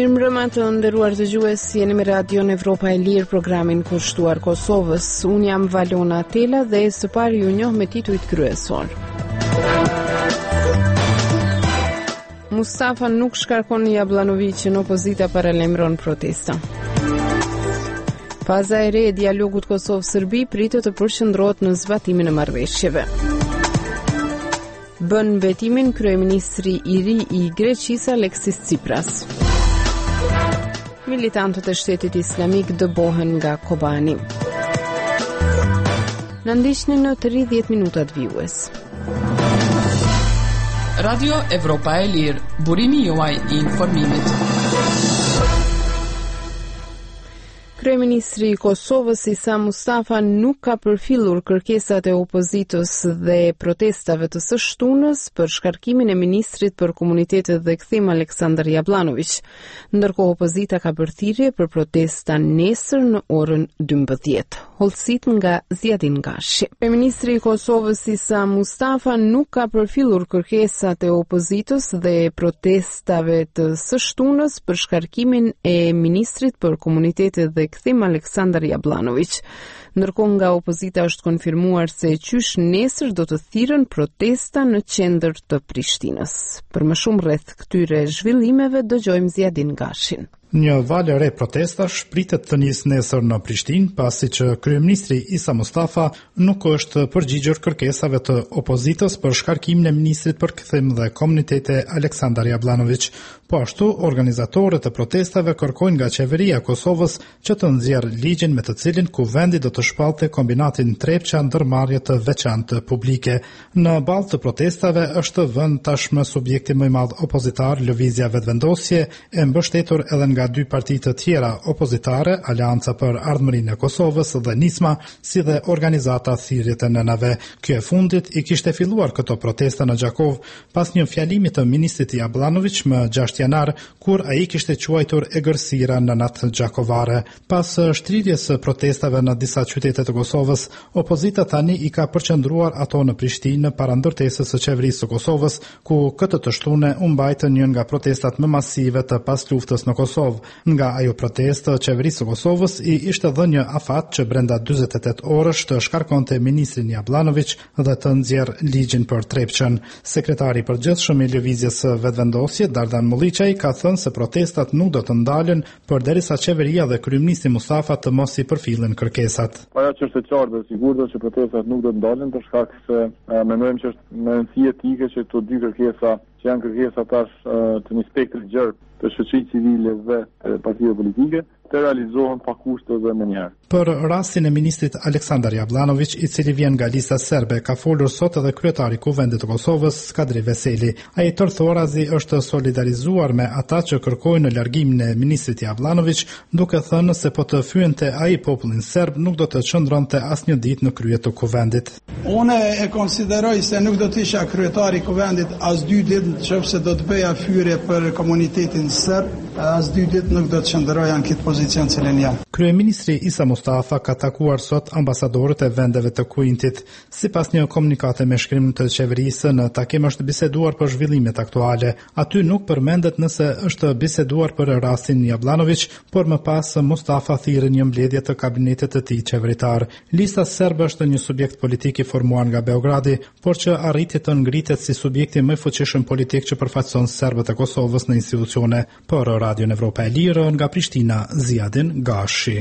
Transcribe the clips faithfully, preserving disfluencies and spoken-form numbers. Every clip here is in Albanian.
Mirëmbrëma të nderuar dëgjues, jeni me Radion Evropa e Lirë, programin kushtuar Kosovës. Unë jam Valona Tela dhe së pari ju njoh me titujt kryesor. Mustafa nuk shkarkon Jablanovićin, opozita paralajmëron protesta. Faza e re e dialogut Kosovë-Serbi pritet të përqendrohet në zbatimin e marrëveshjeve. Bën betimin kryeministri i ri i Greqisë Aleksis Tsipras. Militantët e shtetit islamik dëbohen nga Kobani. Në ndiqni në tridhjetë minutat vijues. Radio Evropa e Lirë, burimi juaj i informimit. Kryeministri i Kosovës Isa Mustafa nuk ka përfillur kërkesat e opozitës dhe protestave të së shtunës për shkarkimin e ministrit për komunitetet dhe kthim Aleksandar Jablanović. Ndërkohë opozita ka bërë thirrje për protesta nesër në orën dymbëdhjetë. Hollësit nga Zjadin Gashi. Kryeministri i Kosovës Isa Mustafa nuk ka përfillur kërkesat e opozitës dhe protestave të së shtunës për shkarkimin e ministrit për komunitetet dhe kthim Aleksandar Jablanović. Ndërkohë nga opozita është konfirmuar se qysh nesër do të thirrën protesta në qendër të Prishtinës. Për më shumë rreth këtyre zhvillimeve dëgjojmë Zjadin Gashin. Një valë e re protestash pritet të nisë nesër në Prishtinë, pasi që kryeministri Isa Mustafa nuk është përgjigjur kërkesave të opozitës për shkarkimin e ministrit për kthim dhe komunitete Aleksandar Jablanović. Po ashtu, organizatorët e protestave kërkojnë nga qeveria e Kosovës që të nxjerrë ligjin me të cilin kuvendi do të shpallte kombinatin Trepça ndërmarrje të veçantë publike. Në balë të protestave është vënë tashmë subjekti më i madh opozitar, Lëvizja Vetëvendosje, e mbështetur edhe nga dy parti të tjera opozitare, Aleanca për Ardhmërinë e Kosovës dhe Nisma, si dhe organizata Thirrjet e Nënave. Ky e fundit i kishte filluar këto protesta në Gjakov pas një fjalimi të ministrit Jablanović më gjashtë janar, kur ai kishte quajtur egërsira në natë gjakovare. Pas shtrirjes së protestave në disa qytete të Kosovës, opozita tani i ka përqendruar ato në Prishtinë para ndërtesës së qeverisë së Kosovës, ku këtë të shtune u mbajtën një nga protestat më masive të pas luftës në Kosovë. Nga ajo protestë, qeverisë së Kosovës i ishte dhënë një afat që brenda dyzet e tetë orësh të shkarkonte ministrin Jablanović dhe të nxjerrë ligjin për Trepçën. Sekretari i përgjithshëm i Lëvizjes së Vetëvendosje, Dardan Mulliçaj, ka thënë se protestat nuk do të ndalen përderisa qeveria dhe kryeministri Mustafa të mos i përfillin kërkesat. Ajo që është e qartë dhe sigurt që protestat nuk do të ndalen për shkak se mendojmë që është në rëndësi etike që këto dy kërkesa që janë kërkesa tash të një spektri gjerë të shoqërisë civile dhe partive politike të realizohen pa kushte dhe më njëherë. Për rastin e ministrit Aleksandar Jablanović, i cili vjen nga lista serbe, ka folur sot edhe kryetari i Kuvendit të Kosovës, Skadri Veseli. Ai tërthorazi është solidarizuar me ata që kërkojnë largimin e ministrit Jablanović, duke thënë se po të fyente ai popullin serb, nuk do të qëndronte asnjë ditë në krye të Kuvendit. Unë e konsideroj se nuk do të isha kryetari i Kuvendit as dy ditë, nëse do të bëja hyrje për komunitetin serb, as dy ditë nuk do të qëndroja në këtë pozicion cilën jam. Kryeministri Isa Mustafa ka takuar sot ambasadorët e vendeve të Kuintit. Sipas një komunikate me shkrim të qeverisë, në takim është biseduar për zhvillimet aktuale. Aty nuk përmendet nëse është biseduar për rastin Jablanović, por më pas Mustafa thirrën një mbledhje të kabinetit të tij qeveritar. Lista serbe është një subjekt politik i formuar nga Beogradi, por që arriti të ngritet si subjekti më i fuqishëm politik që përfaqëson serbët e Kosovës në institucione. Për Radio Evropa e Lirë nga Prishtina, Zjadin Gashi.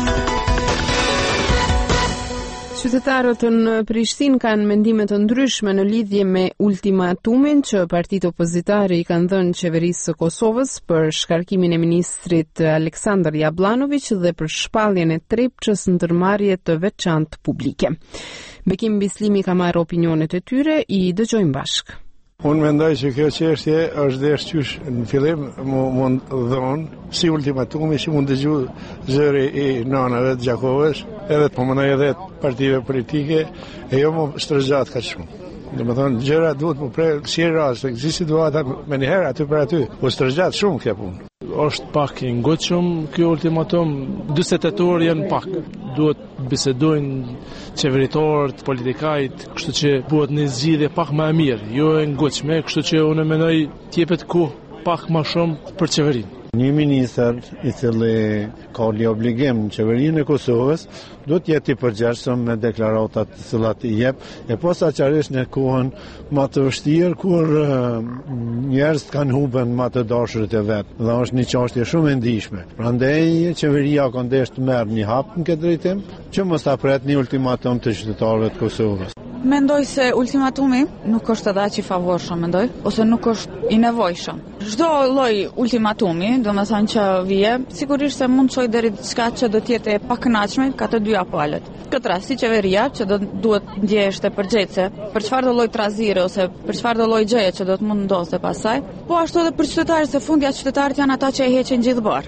Qytetarët në Prishtinë kanë mendime të ndryshme në lidhje me ultimatumin që partitë opozitare i kanë dhënë qeverisë së Kosovës për shkarkimin e ministrit Aleksandar Jablanović dhe për shpalljen e Trepçës ndërmarrje të veçantë publike. Bekim Bislimi ka marrë opinionet e tyre, i dëgjojmë bashkë. Unë mendoj që kjo çështje është dhe shqysh në fillim mund dhonë si ultimatumi, si mund dëgju zëri i nënave të Gjakovës, edhe po mendoj edhe partive politike, e jo më shtërgjat ka shumë. Dhe më thonë, gjëra duhet më prej si rast, të këzisi duhet me njëherë aty për aty, po shtërgjat shumë kjo punë. Është pak i ngutshëm ky ultimatum, dyzet e tetë orë janë pak. Duhet bisedojnë qeveritarët, politikajt, kështu që bëhet një zgjidhje pak më e mirë, jo e ngutshme, kështu që unë mendoj të jepet kohë pak më shumë për qeverinë. Një ministër i cili ka një obligim në qeverinë e Kosovës do të jetë i përgjegjshëm me deklaratat të cilat i jep, e posaçërisht në kohën më të vështirë kur njerëzit kanë humbën më të dashurit e vet. Dhe është një çështje shumë e ndihshme. Prandaj qeveria ka ndesh të merr një hap në këtë drejtim që mos ta pret një ultimatum të qytetarëve të Kosovës. Mendoj se ultimatumi nuk është edhe aq i favorshëm, mendoj, ose nuk është i nevojshëm. Çdo lloj ultimatumi, domethënë që vije, sigurisht se mund të çojë deri diçka që do të jetë e pakënaqshme ka të dyja palët. Këtë rast si qeveria që do duhet ndjehesh të përgjegjëse për çfarë do lloj trazire ose për çfarë do lloj gjëje që do të mund ndodhte pasaj, po ashtu edhe për qytetarët, se fundja qytetarët janë ata që e heqin gjithë barë.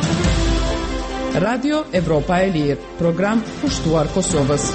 Radio Evropa e Lirë, program pushtuar Kosovës.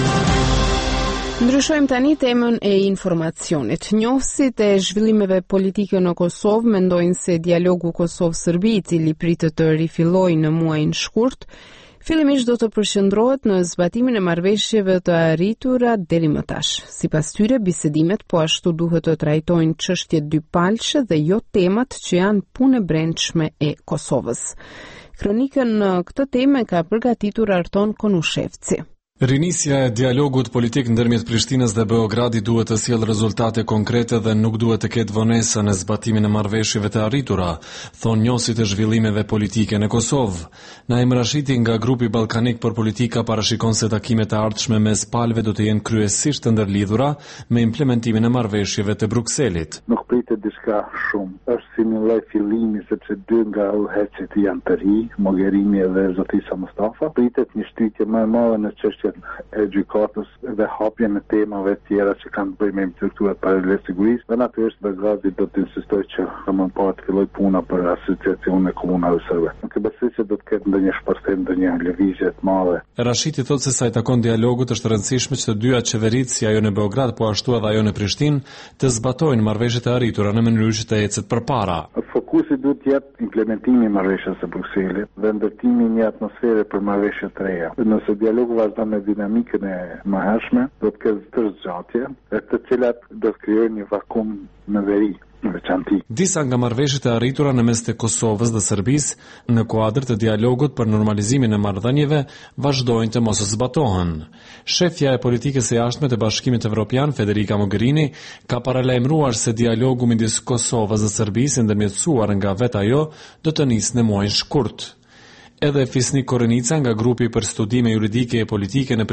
Ndryshojmë tani temën e informacionit. Njohësit e zhvillimeve politike në Kosovë mendojnë se dialogu Kosovë-Serbi, i cili pritet të rifillojë në muajin shkurt, fillimisht do të përqendrohet në zbatimin e marrëveshjeve të arritura deri më tash. Sipas tyre, bisedimet po ashtu duhet të trajtojnë çështje dypalëshe dhe jo temat që janë punë e brendshme e Kosovës. Kronikën në këtë temë ka përgatitur Arton Konushevci. Rinisja e dialogut politik ndërmjet Prishtinës dhe Beogradit duhet të sjellë rezultate konkrete dhe nuk duhet të ketë vonesa në zbatimin e marrëveshjeve të arritura, thonë njohësit e zhvillimeve politike në Kosovë. Naim Rashidi nga Grupi Ballkanik për Politika parashikon se takimet e ardhshme mes palëve do të jenë kryesisht të ndërlidhura me implementimin e marrëveshjeve të Brukselit. Nuk pritet diçka shumë. Është si një lloj fillimi sepse dy nga udhëheqësit janë të ri, Mogherini dhe zotëria Mustafa. Pritet një shtytje më e madhe në çështje e gjykatës dhe hapje në temave tjera që kanë të bëjnë me strukturat paralele sigurisë, dhe natyrisht Beogradi do të insistojë që më parë të fillojë puna për asociacionin e komunave serbe. Nuk e besoj se do të ketë ndonjë shpërthim, ndonjë lëvizje të madhe. Rashidi thotë se sa i takon dialogut është rëndësishme që të dyja qeveritë, si ajo në Beograd po ashtu edhe ajo në Prishtinë, të zbatojnë marrëveshjet e arritura në mënyrë që të ecet përpara. Fokusi duhet të jetë implementimi i marrëveshjes së Brukselit dhe ndërtimi i një atmosfere për marrëveshje të reja. Nëse dialogu vazhdon me dinamikën e mëhershme, do të ketë tërëzgjatje, e të cilat do të krijojnë një vakum në veri. Disa nga marrëveshjet e arritura në mes të Kosovës dhe Serbisë në kuadër të dialogut për normalizimin e marrëdhënieve vazhdojnë të mos zbatohen. Shefja e politikës së jashtme të Bashkimit Evropian, Federica Mogherini, ka paralajmëruar se dialogu midis Kosovës dhe Serbisë, ndërmjetësuar nga vetë ajo, do të nisë në muajin shkurt. Edhe Fisnik Korenica nga Grupi për Studime Juridike e Politike në